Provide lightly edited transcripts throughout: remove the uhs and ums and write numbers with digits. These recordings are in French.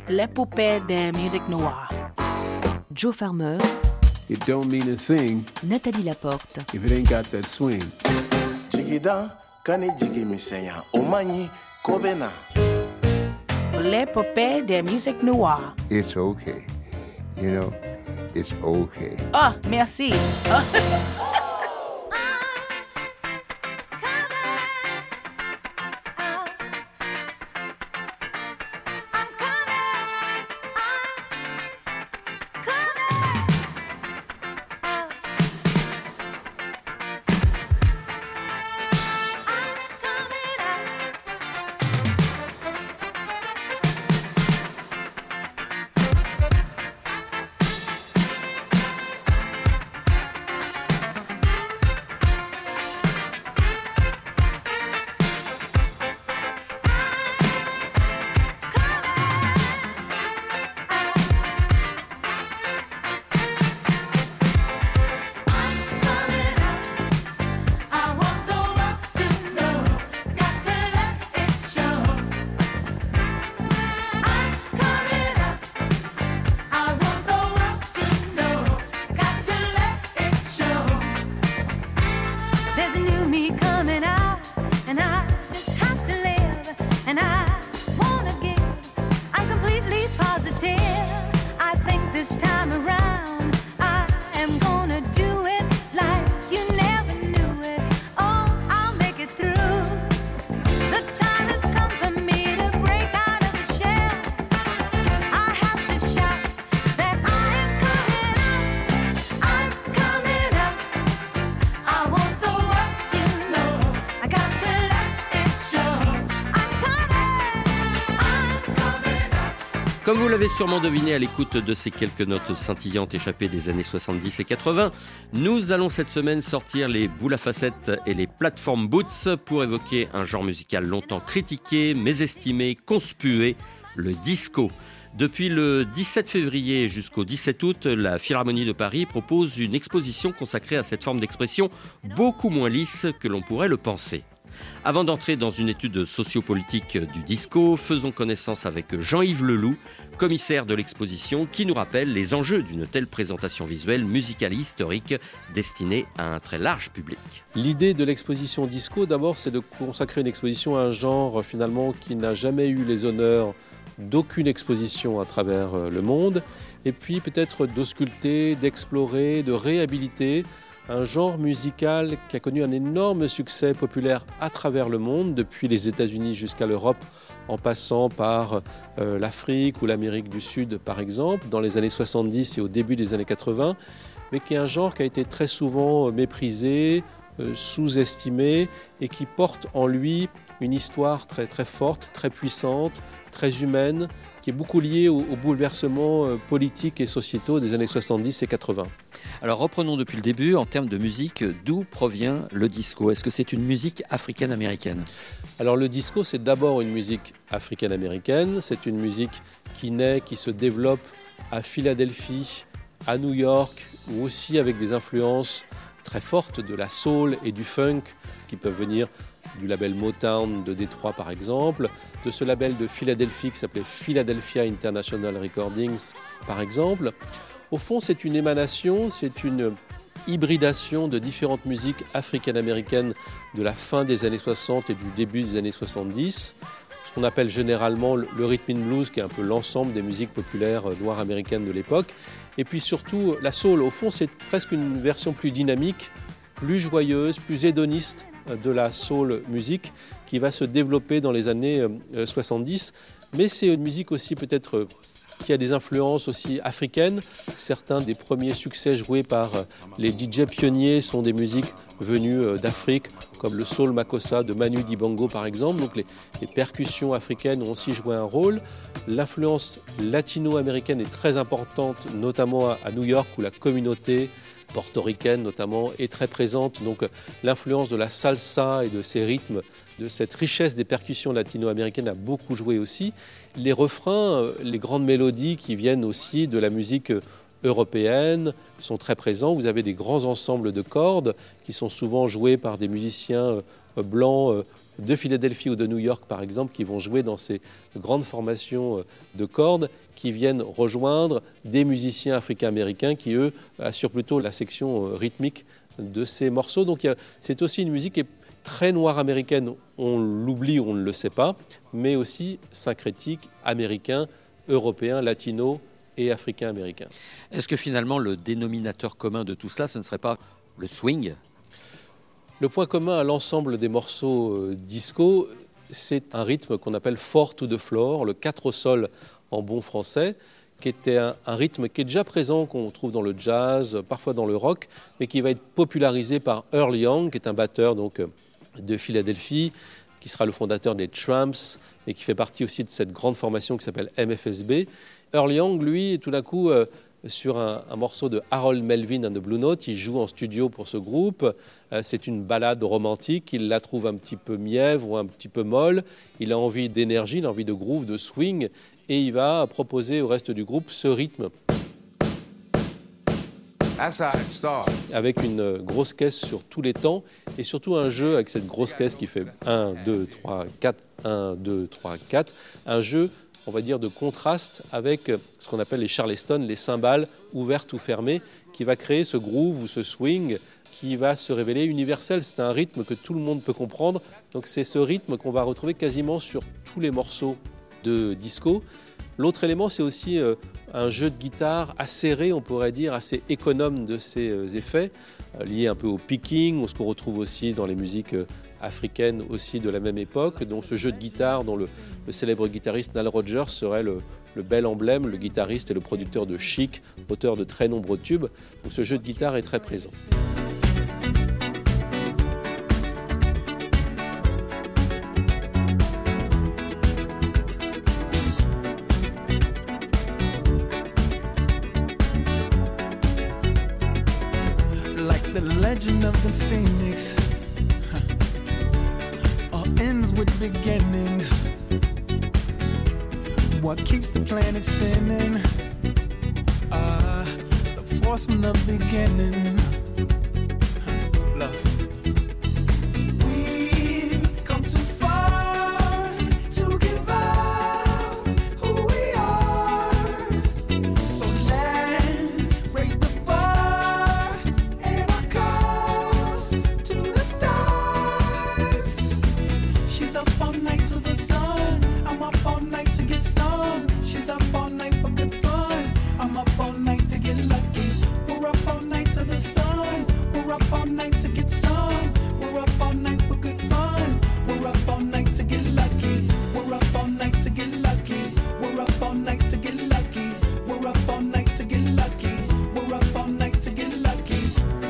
Les poupées de musique noire. Joe Farmer. It don't mean a thing Nathalie Laporte. if it ain't got that swing. Jigida kani jigi misenya omanyi kobena. Les poupées de musique noire. It's okay. You know, it's okay. Ah, merci. Ah. Comme vous l'avez sûrement deviné à l'écoute de ces quelques notes scintillantes échappées des années 70 et 80, nous allons cette semaine sortir les boules à facettes et les platform boots pour évoquer un genre musical longtemps critiqué, mésestimé, conspué, le disco. Depuis le 17 février jusqu'au 17 août, la Philharmonie de Paris propose une exposition consacrée à cette forme d'expression beaucoup moins lisse que l'on pourrait le penser. Avant d'entrer dans une étude sociopolitique du disco, faisons connaissance avec Jean-Yves Leloup, commissaire de l'exposition, qui nous rappelle les enjeux d'une telle présentation visuelle, musicale et historique destinée à un très large public. L'idée de l'exposition disco, d'abord, c'est de consacrer une exposition à un genre finalement qui n'a jamais eu les honneurs d'aucune exposition à travers le monde, et puis peut-être d'ausculter, d'explorer, de réhabiliter un genre musical qui a connu un énorme succès populaire à travers le monde, depuis les États-Unis jusqu'à l'Europe, en passant par l'Afrique ou l'Amérique du Sud, par exemple, dans les années 70 et au début des années 80, mais qui est un genre qui a été très souvent méprisé, sous-estimé, et qui porte en lui une histoire très, très forte, très puissante, très humaine, qui est beaucoup liée aux bouleversements politiques et sociétaux des années 70 et 80. Alors reprenons depuis le début, en termes de musique, d'où provient le disco ? Est-ce que c'est une musique africaine-américaine ? Alors le disco, c'est d'abord une musique africaine-américaine, c'est une musique qui naît, qui se développe à Philadelphie, à New York, ou aussi avec des influences très fortes de la soul et du funk qui peuvent venir du label Motown de Détroit par exemple, de ce label de Philadelphie qui s'appelait Philadelphia International Recordings par exemple. Au fond, c'est une émanation, c'est une hybridation de différentes musiques africaines-américaines de la fin des années 60 et du début des années 70, ce qu'on appelle généralement le rhythm and blues, qui est un peu l'ensemble des musiques populaires noires américaines de l'époque, et puis surtout la soul. Au fond, c'est presque une version plus dynamique, plus joyeuse, plus hédoniste de la soul musique qui va se développer dans les années 70. Mais c'est une musique aussi peut-être qui a des influences aussi africaines. Certains des premiers succès joués par les DJ pionniers sont des musiques venues d'Afrique, comme le soul makossa de Manu Dibango par exemple. Donc les percussions africaines ont aussi joué un rôle. L'influence latino-américaine est très importante, notamment à New York, où la communauté portoricaine notamment est très présente. Donc l'influence de la salsa et de ces rythmes, de cette richesse des percussions latino-américaines a beaucoup joué aussi. Les refrains, les grandes mélodies qui viennent aussi de la musique européennes sont très présents. Vous avez des grands ensembles de cordes qui sont souvent joués par des musiciens blancs de Philadelphie ou de New York, par exemple, qui vont jouer dans ces grandes formations de cordes qui viennent rejoindre des musiciens africains-américains qui, eux, assurent plutôt la section rythmique de ces morceaux. Donc c'est aussi une musique qui est très noire américaine. On l'oublie, on ne le sait pas, mais aussi syncrétique, américain, européen, latino et africain-américain. Est-ce que finalement le dénominateur commun de tout cela, ce ne serait pas le swing ? Le point commun à l'ensemble des morceaux disco, c'est un rythme qu'on appelle 4 to the floor, le 4 au sol en bon français, qui était un rythme qui est déjà présent, qu'on trouve dans le jazz, parfois dans le rock, mais qui va être popularisé par Earl Young, qui est un batteur donc, de Philadelphie, qui sera le fondateur des Tramps, et qui fait partie aussi de cette grande formation qui s'appelle MFSB. Earl Young, lui, tout d'un coup, sur un morceau de Harold Melvin and the Blue Note, il joue en studio pour ce groupe. C'est une ballade romantique, il la trouve un petit peu mièvre ou un petit peu molle. Il a envie d'énergie, il a envie de groove, de swing, et il va proposer au reste du groupe ce rythme. Avec une grosse caisse sur tous les temps et surtout un jeu avec cette grosse caisse qui fait 1, 2, 3, 4, 1, 2, 3, 4. Un jeu, on va dire, de contraste avec ce qu'on appelle les charleston, les cymbales ouvertes ou fermées, qui va créer ce groove ou ce swing qui va se révéler universel. C'est un rythme que tout le monde peut comprendre. Donc c'est ce rythme qu'on va retrouver quasiment sur tous les morceaux de disco. L'autre élément, c'est aussi un jeu de guitare acéré, on pourrait dire, assez économe de ses effets, lié un peu au picking, ou ce qu'on retrouve aussi dans les musiques africaines aussi de la même époque. Donc ce jeu de guitare dont le célèbre guitariste Nile Rodgers serait le bel emblème, le guitariste et le producteur de Chic, auteur de très nombreux tubes. Donc ce jeu de guitare est très présent. The legend of the phoenix all ends with beginnings. What keeps the planet spinning? The force from the beginning. Love. We've come too far to give up who we are. So let's raise the bar and our cups to the stars. She's up all night to the sun. I'm up all night to get some. She's up all night for good fun. I'm up all night to get lucky. We're up all night to the sun. We're up all night to get some. We're up all night for good fun. We're up all night to get lucky. We're up all night to get lucky. We're up all night to get lucky. We're up all night to get lucky. We're up all night to get lucky.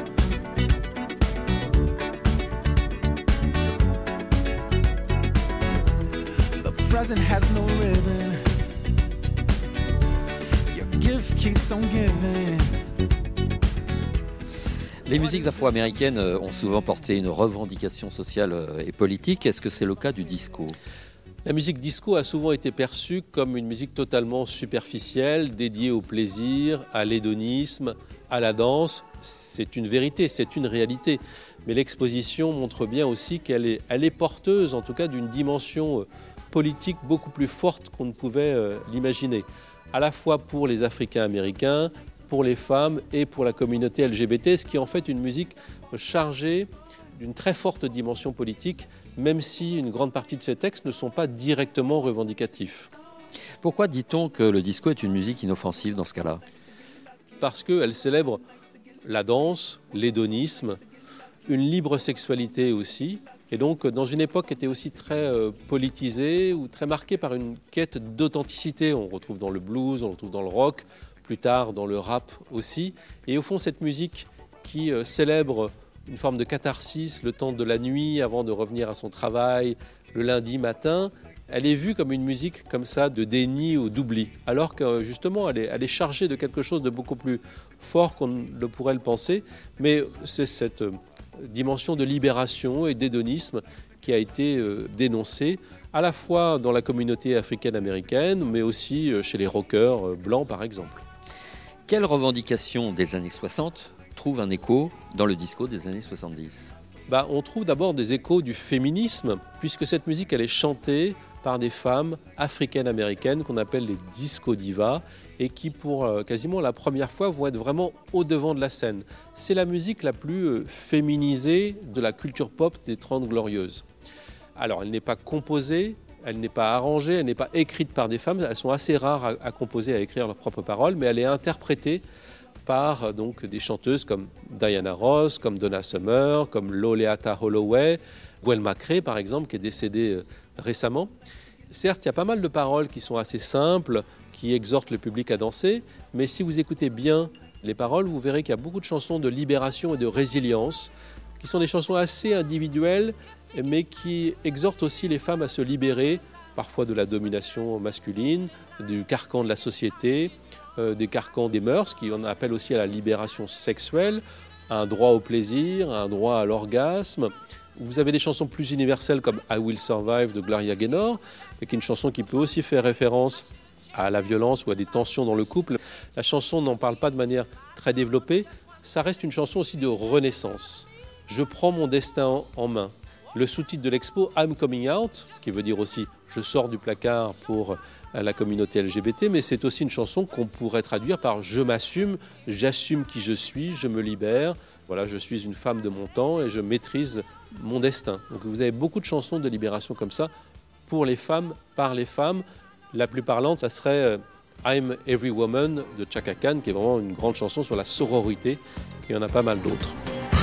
The present has no ribbon. Your gift keeps on giving. Les musiques afro-américaines ont souvent porté une revendication sociale et politique. Est-ce que c'est le cas du disco ? La musique disco a souvent été perçue comme une musique totalement superficielle, dédiée au plaisir, à l'hédonisme, à la danse. C'est une vérité, c'est une réalité. Mais l'exposition montre bien aussi qu'elle est porteuse, en tout cas, d'une dimension politique beaucoup plus forte qu'on ne pouvait l'imaginer. À la fois pour les Africains-Américains, pour les femmes et pour la communauté LGBT, ce qui est en fait une musique chargée d'une très forte dimension politique, même si une grande partie de ces textes ne sont pas directement revendicatifs. Pourquoi dit-on que le disco est une musique inoffensive dans ce cas-là ? Parce qu'elle célèbre la danse, l'hédonisme, une libre sexualité aussi, et donc dans une époque qui était aussi très politisée ou très marquée par une quête d'authenticité. On retrouve dans le blues, on retrouve dans le rock, plus tard dans le rap aussi. Et au fond, cette musique qui célèbre une forme de catharsis, le temps de la nuit avant de revenir à son travail, le lundi matin, elle est vue comme une musique comme ça de déni ou d'oubli. Alors que justement, elle est chargée de quelque chose de beaucoup plus fort qu'on ne pourrait le penser. Mais c'est cette dimension de libération et d'hédonisme qui a été dénoncée à la fois dans la communauté africaine-américaine, mais aussi chez les rockers blancs par exemple. Quelle revendication des années 60 trouve un écho dans le disco des années 70 ? On trouve d'abord des échos du féminisme, puisque cette musique elle est chantée par des femmes africaines-américaines qu'on appelle les disco divas et qui pour quasiment la première fois vont être vraiment au devant de la scène. C'est la musique la plus féminisée de la culture pop des 30 Glorieuses. Alors elle n'est pas composée, elle n'est pas arrangée, elle n'est pas écrite par des femmes, elles sont assez rares à composer, à écrire leurs propres paroles, mais elle est interprétée par donc, des chanteuses comme Diana Ross, comme Donna Summer, comme Loleatta Holloway, Gwen McCrae par exemple, qui est décédée récemment. Certes, il y a pas mal de paroles qui sont assez simples, qui exhortent le public à danser, mais si vous écoutez bien les paroles, vous verrez qu'il y a beaucoup de chansons de libération et de résilience, qui sont des chansons assez individuelles, mais qui exhortent aussi les femmes à se libérer, parfois de la domination masculine, du carcan de la société, des carcans des mœurs, qui en appellent aussi à la libération sexuelle, à un droit au plaisir, à un droit à l'orgasme. Vous avez des chansons plus universelles comme I Will Survive de Gloria Gaynor, qui est une chanson qui peut aussi faire référence à la violence ou à des tensions dans le couple. La chanson n'en parle pas de manière très développée, ça reste une chanson aussi de renaissance. Je prends mon destin en main. Le sous-titre de l'expo, I'm Coming Out, ce qui veut dire aussi je sors du placard pour la communauté LGBT, mais c'est aussi une chanson qu'on pourrait traduire par je m'assume, j'assume qui je suis, je me libère. Voilà, je suis une femme de mon temps et je maîtrise mon destin. Donc vous avez beaucoup de chansons de libération comme ça, pour les femmes, par les femmes. La plus parlante, ça serait I'm Every Woman de Chaka Khan, qui est vraiment une grande chanson sur la sororité. Il y en a pas mal d'autres.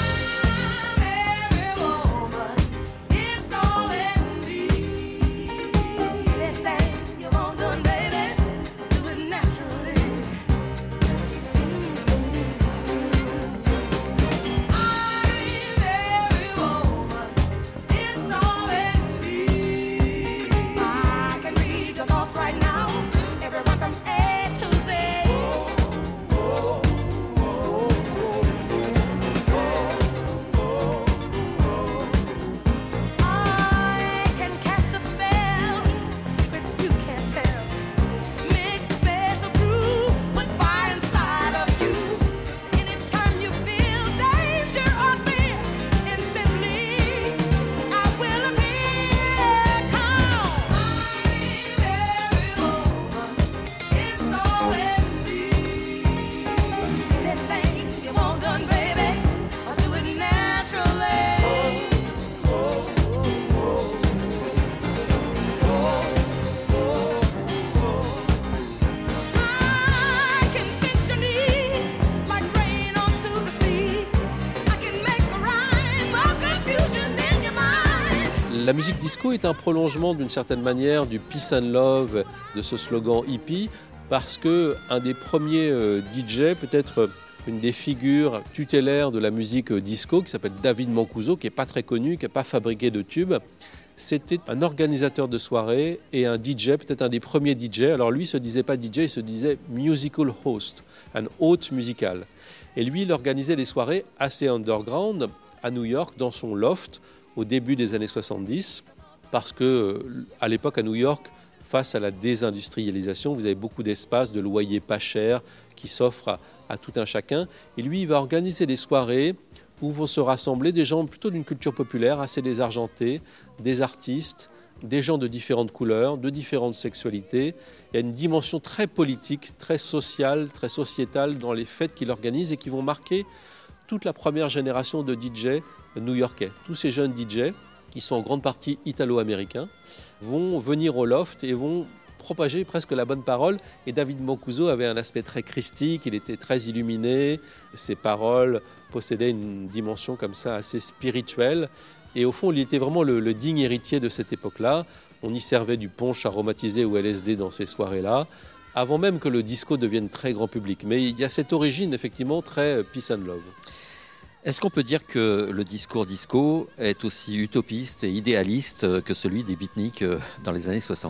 La musique disco est un prolongement d'une certaine manière du peace and love, de ce slogan hippie, parce que un des premiers DJ, peut-être une des figures tutélaires de la musique disco, qui s'appelle David Mancuso, qui n'est pas très connu, qui n'a pas fabriqué de tubes, c'était un organisateur de soirée et un DJ, peut-être un des premiers DJ. Alors lui, il ne se disait pas DJ, il se disait musical host, un hôte musical. Et lui, il organisait des soirées assez underground à New York, dans son loft, au début des années 70, parce que à l'époque à New York, face à la désindustrialisation, vous avez beaucoup d'espaces, de loyers pas chers qui s'offrent à tout un chacun. Et lui, il va organiser des soirées où vont se rassembler des gens plutôt d'une culture populaire, assez désargentés, des artistes, des gens de différentes couleurs, de différentes sexualités. Il y a une dimension très politique, très sociale, très sociétale dans les fêtes qu'il organise et qui vont marquer toute la première génération de DJ new-yorkais. Tous ces jeunes DJ, qui sont en grande partie italo-américains, vont venir au loft et vont propager presque la bonne parole. Et David Mancuso avait un aspect très christique, il était très illuminé, ses paroles possédaient une dimension comme ça assez spirituelle. Et au fond, il était vraiment le digne héritier de cette époque-là. On y servait du punch aromatisé ou LSD dans ces soirées-là, avant même que le disco devienne très grand public. Mais il y a cette origine effectivement très peace and love. Est-ce qu'on peut dire que le discours disco est aussi utopiste et idéaliste que celui des beatniks dans les années 60 ?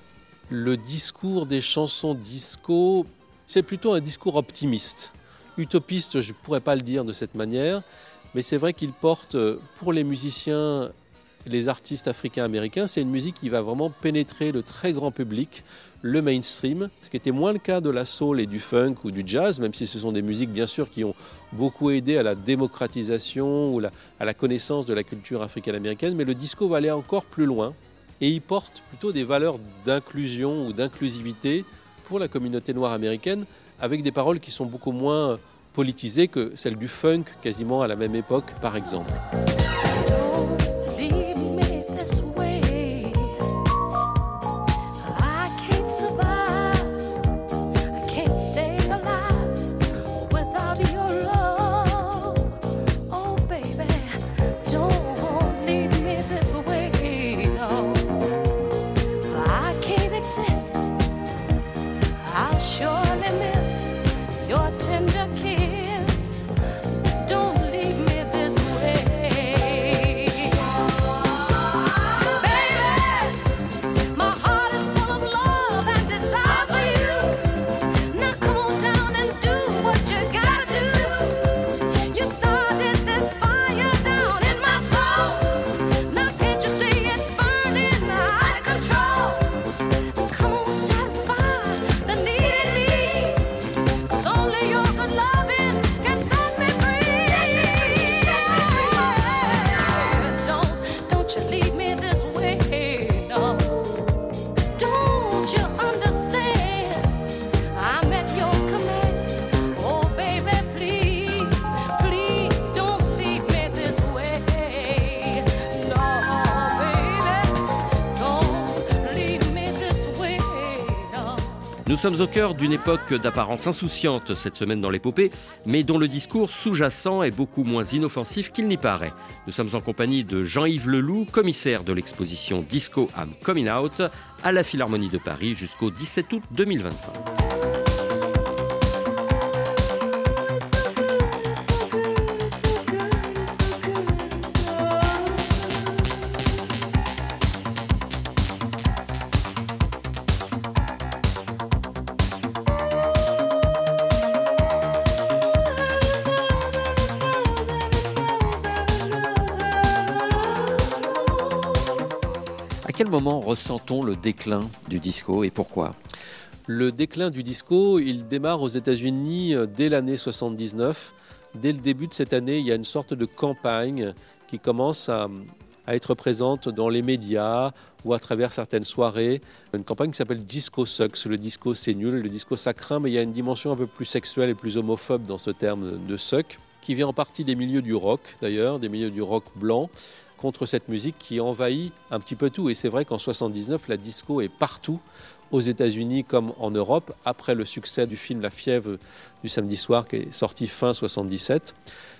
Le discours des chansons disco, c'est plutôt un discours optimiste. Utopiste, je ne pourrais pas le dire de cette manière, mais c'est vrai qu'il porte pour les musiciens les artistes africains-américains, c'est une musique qui va vraiment pénétrer le très grand public, le mainstream, ce qui était moins le cas de la soul et du funk ou du jazz, même si ce sont des musiques bien sûr qui ont beaucoup aidé à la démocratisation ou à la connaissance de la culture africaine-américaine, mais le disco va aller encore plus loin et il porte plutôt des valeurs d'inclusion ou d'inclusivité pour la communauté noire américaine, avec des paroles qui sont beaucoup moins politisées que celles du funk, quasiment à la même époque par exemple. Nous sommes au cœur d'une époque d'apparence insouciante cette semaine dans l'épopée, mais dont le discours sous-jacent est beaucoup moins inoffensif qu'il n'y paraît. Nous sommes en compagnie de Jean-Yves Leloup, commissaire de l'exposition Disco I'm Coming Out à la Philharmonie de Paris jusqu'au 17 août 2025. À quel moment ressent-on le déclin du disco et pourquoi ? Le déclin du disco, il démarre aux États-Unis dès l'année 79. Dès le début de cette année, il y a une sorte de campagne qui commence à être présente dans les médias ou à travers certaines soirées. Une campagne qui s'appelle Disco Sucks. Le disco c'est nul, le disco ça craint, mais il y a une dimension un peu plus sexuelle et plus homophobe dans ce terme de suck, qui vient en partie des milieux du rock d'ailleurs, des milieux du rock blanc, contre cette musique qui envahit un petit peu tout. Et c'est vrai qu'en 79, la disco est partout, aux États-Unis comme en Europe, après le succès du film La Fièvre du samedi soir qui est sorti fin 77.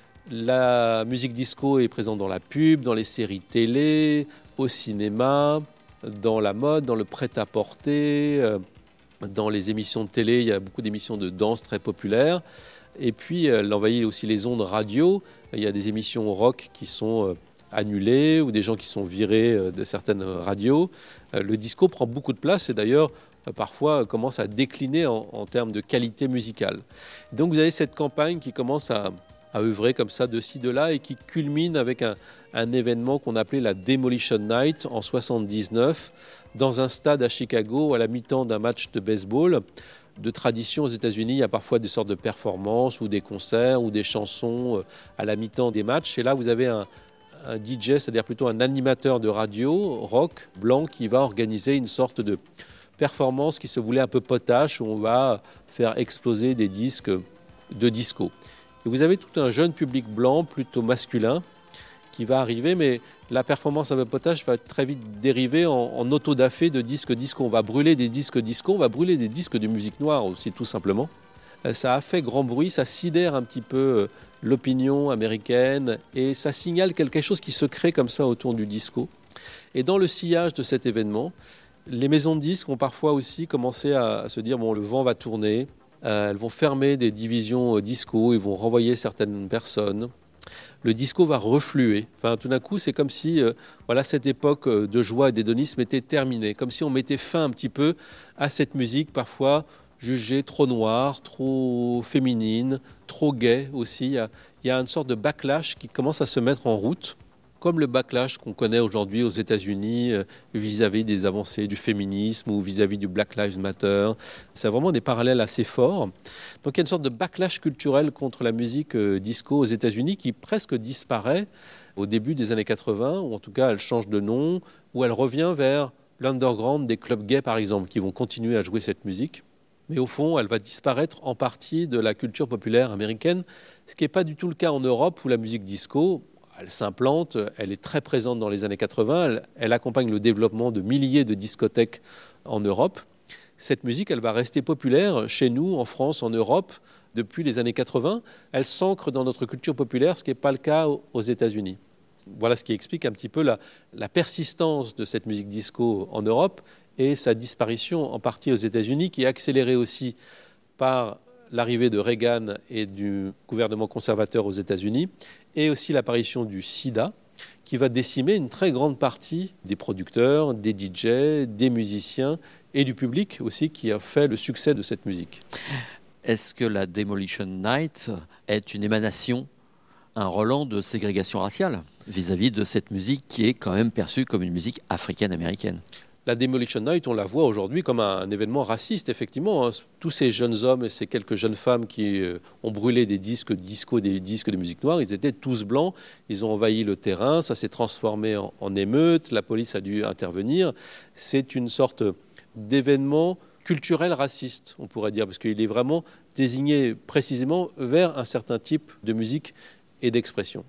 La musique disco est présente dans la pub, dans les séries télé, au cinéma, dans la mode, dans le prêt-à-porter, dans les émissions de télé. Il y a beaucoup d'émissions de danse très populaires. Et puis, elle envahit aussi les ondes radio. Il y a des émissions rock qui sont annulées ou des gens qui sont virés de certaines radios. Le disco prend beaucoup de place et d'ailleurs, parfois, commence à décliner en termes de qualité musicale. Donc, vous avez cette campagne qui commence à œuvrer comme ça de ci, de là et qui culmine avec un événement qu'on appelait la Demolition Night en 79 dans un stade à Chicago à la mi-temps d'un match de baseball. De tradition aux États-Unis, il y a parfois des sortes de performances ou des concerts ou des chansons à la mi-temps des matchs. Et là, vous avez un DJ, c'est-à-dire plutôt un animateur de radio rock blanc qui va organiser une sorte de performance qui se voulait un peu potache où on va faire exploser des disques de disco. Et vous avez tout un jeune public blanc, plutôt masculin, qui va arriver, mais la performance un peu potache va très vite dériver en auto-da-fé de disques disco. On va brûler des disques disco, on va brûler des disques de musique noire aussi, tout simplement. Ça a fait grand bruit, ça sidère un petit peu l'opinion américaine et ça signale quelque chose qui se crée comme ça autour du disco. Et dans le sillage de cet événement, les maisons de disques ont parfois aussi commencé à se dire bon, le vent va tourner, elles vont fermer des divisions disco, ils vont renvoyer certaines personnes. Le disco va refluer. Enfin, tout d'un coup, c'est comme si cette époque de joie et d'hédonisme était terminée, comme si on mettait fin un petit peu à cette musique parfois jugée trop noire, trop féminine, trop gaie aussi. Il y a une sorte de backlash qui commence à se mettre en route comme le backlash qu'on connaît aujourd'hui aux États-Unis vis-à-vis des avancées du féminisme ou vis-à-vis du Black Lives Matter. C'est vraiment des parallèles assez forts. Donc il y a une sorte de backlash culturel contre la musique disco aux États-Unis qui presque disparaît au début des années 80, ou en tout cas elle change de nom, ou elle revient vers l'underground des clubs gays par exemple, qui vont continuer à jouer cette musique. Mais au fond, elle va disparaître en partie de la culture populaire américaine, ce qui n'est pas du tout le cas en Europe où la musique disco, elle s'implante, elle est très présente dans les années 80, elle accompagne le développement de milliers de discothèques en Europe. Cette musique, elle va rester populaire chez nous, en France, en Europe, depuis les années 80. Elle s'ancre dans notre culture populaire, ce qui n'est pas le cas aux États-Unis. Voilà ce qui explique un petit peu la persistance de cette musique disco en Europe et sa disparition en partie aux États-Unis, qui est accélérée aussi par l'arrivée de Reagan et du gouvernement conservateur aux États-Unis, et aussi l'apparition du sida, qui va décimer une très grande partie des producteurs, des DJ, des musiciens et du public aussi qui a fait le succès de cette musique. Est-ce que la Demolition Night est une émanation, un relent de ségrégation raciale vis-à-vis de cette musique qui est quand même perçue comme une musique africaine-américaine ? La Demolition Night, on la voit aujourd'hui comme un événement raciste, effectivement. Tous ces jeunes hommes et ces quelques jeunes femmes qui ont brûlé des disques disco, des disques de musique noire, ils étaient tous blancs, ils ont envahi le terrain, ça s'est transformé en émeute, la police a dû intervenir. C'est une sorte d'événement culturel raciste, on pourrait dire, parce qu'il est vraiment désigné précisément vers un certain type de musique et d'expression.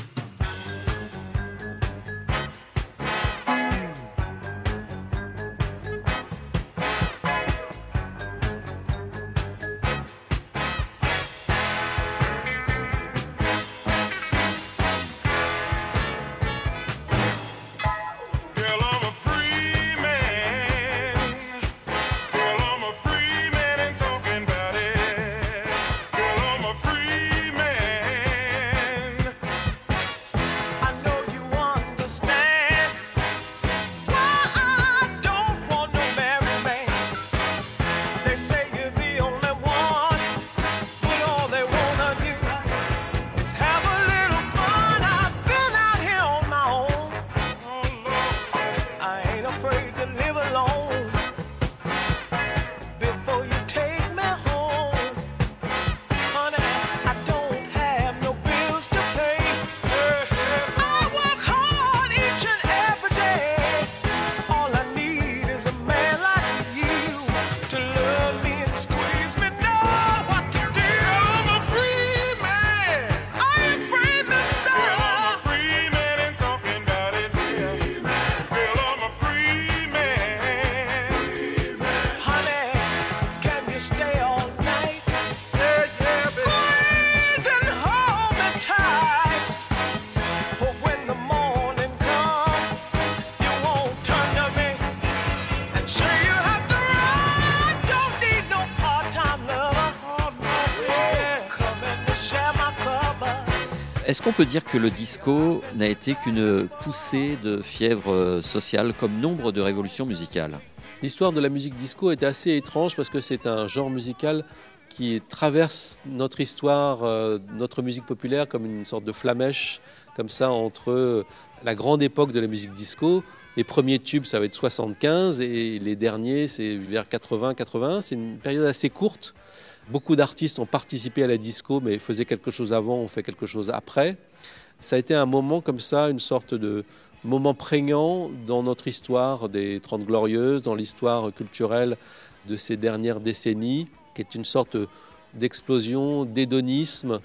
Est-ce qu'on peut dire que le disco n'a été qu'une poussée de fièvre sociale comme nombre de révolutions musicales ? L'histoire de la musique disco est assez étrange parce que c'est un genre musical qui traverse notre histoire, notre musique populaire comme une sorte de flamèche, comme ça, entre la grande époque de la musique disco. Les premiers tubes, ça va être 75 et les derniers, c'est vers 80-81. C'est une période assez courte. Beaucoup d'artistes ont participé à la disco, mais faisaient quelque chose avant, ont fait quelque chose après. Ça a été un moment comme ça, une sorte de moment prégnant dans notre histoire des 30 Glorieuses, dans l'histoire culturelle de ces dernières décennies, qui est une sorte d'explosion, d'hédonisme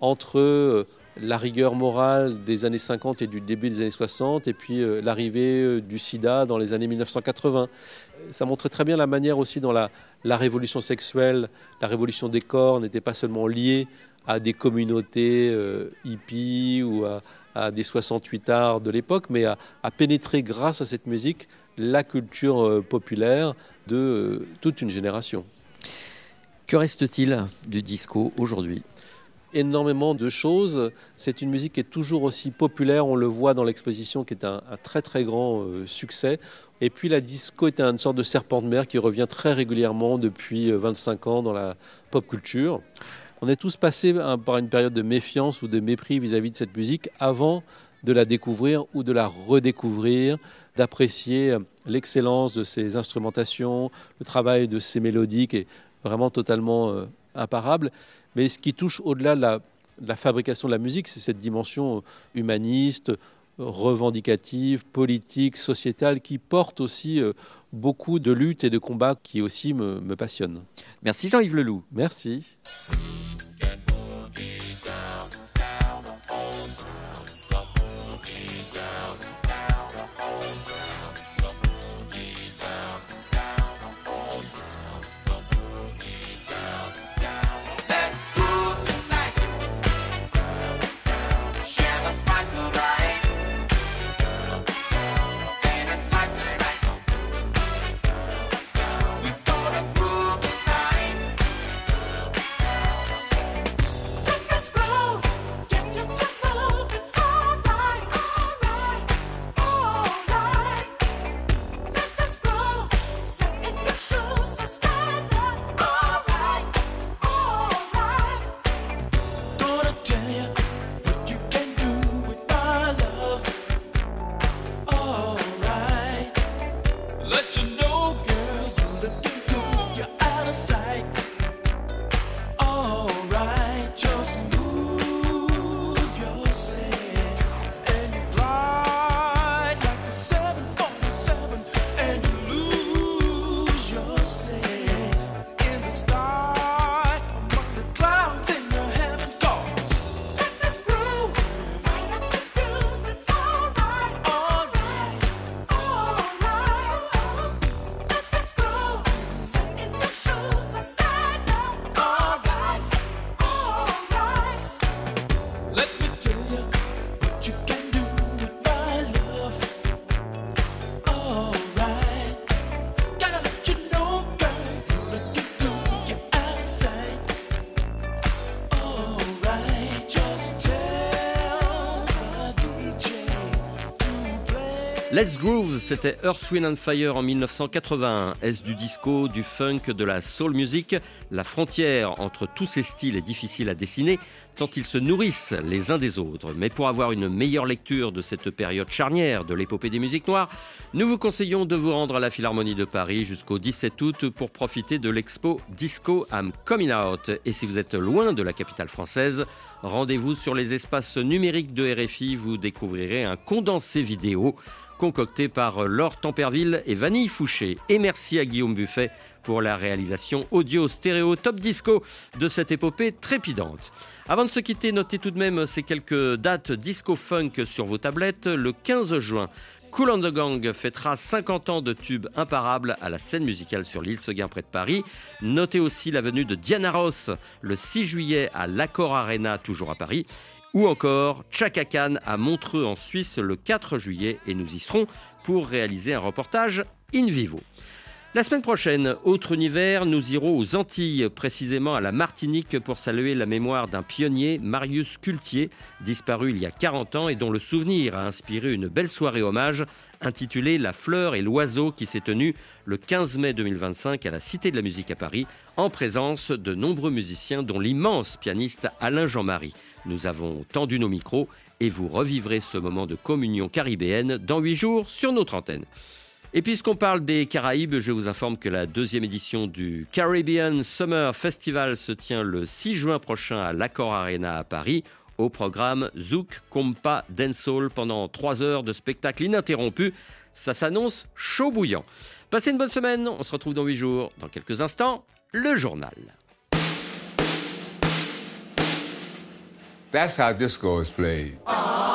entre la rigueur morale des années 50 et du début des années 60, et puis l'arrivée du sida dans les années 1980. Ça montrait très bien la manière aussi dont la révolution sexuelle, la révolution des corps n'était pas seulement liée à des communautés hippies ou à des 68ards de l'époque, mais à pénétrer grâce à cette musique la culture populaire de toute une génération. Que reste-t-il du disco aujourd'hui ? Énormément de choses. C'est une musique qui est toujours aussi populaire, on le voit dans l'exposition, qui est un très très grand succès. Et puis la disco est une sorte de serpent de mer qui revient très régulièrement depuis 25 ans dans la pop culture. On est tous passés par une période de méfiance ou de mépris vis-à-vis de cette musique avant de la découvrir ou de la redécouvrir, d'apprécier l'excellence de ses instrumentations, le travail de ses mélodies qui est vraiment totalement imparable. Mais ce qui touche au-delà de la fabrication de la musique, c'est cette dimension humaniste, revendicative, politique, sociétale, qui porte aussi beaucoup de luttes et de combats qui aussi me passionnent. Merci Jean-Yves Leloup. Merci. Let's Groove, c'était Earth, Wind & Fire en 1981. Est-ce du disco, du funk, de la soul music? La frontière entre tous ces styles est difficile à dessiner, tant ils se nourrissent les uns des autres. Mais pour avoir une meilleure lecture de cette période charnière de l'épopée des musiques noires, nous vous conseillons de vous rendre à la Philharmonie de Paris jusqu'au 17 août pour profiter de l'expo Disco I'm Coming Out. Et si vous êtes loin de la capitale française, rendez-vous sur les espaces numériques de RFI, vous découvrirez un condensé vidéo concocté par Laure Temperville et Vanille Fouché. Et merci à Guillaume Buffet pour la réalisation audio stéréo top disco de cette épopée trépidante. Avant de se quitter, notez tout de même ces quelques dates disco-funk sur vos tablettes. Le 15 juin, Kool and the Gang fêtera 50 ans de tubes imparables à la scène musicale sur l'île Seguin près de Paris. Notez aussi la venue de Diana Ross le 6 juillet à l'Accor Arena, toujours à Paris. Ou encore Chaka Khan à Montreux en Suisse le 4 juillet et nous y serons pour réaliser un reportage in vivo. La semaine prochaine, autre univers, nous irons aux Antilles, précisément à la Martinique pour saluer la mémoire d'un pionnier, Marius Cultier, disparu il y a 40 ans et dont le souvenir a inspiré une belle soirée hommage intitulée La fleur et l'oiseau qui s'est tenue le 15 mai 2025 à la Cité de la Musique à Paris en présence de nombreux musiciens dont l'immense pianiste Alain Jean-Marie. Nous avons tendu nos micros et vous revivrez ce moment de communion caribéenne dans 8 jours sur notre antenne. Et puisqu'on parle des Caraïbes, je vous informe que la 2e édition du Caribbean Summer Festival se tient le 6 juin prochain à l'Accor Arena à Paris. Au programme Zouk, Compa, Dancehall pendant 3 heures de spectacle ininterrompu. Ça s'annonce chaud bouillant. Passez une bonne semaine, on se retrouve dans 8 jours. Dans quelques instants, le journal. That's how disco is played.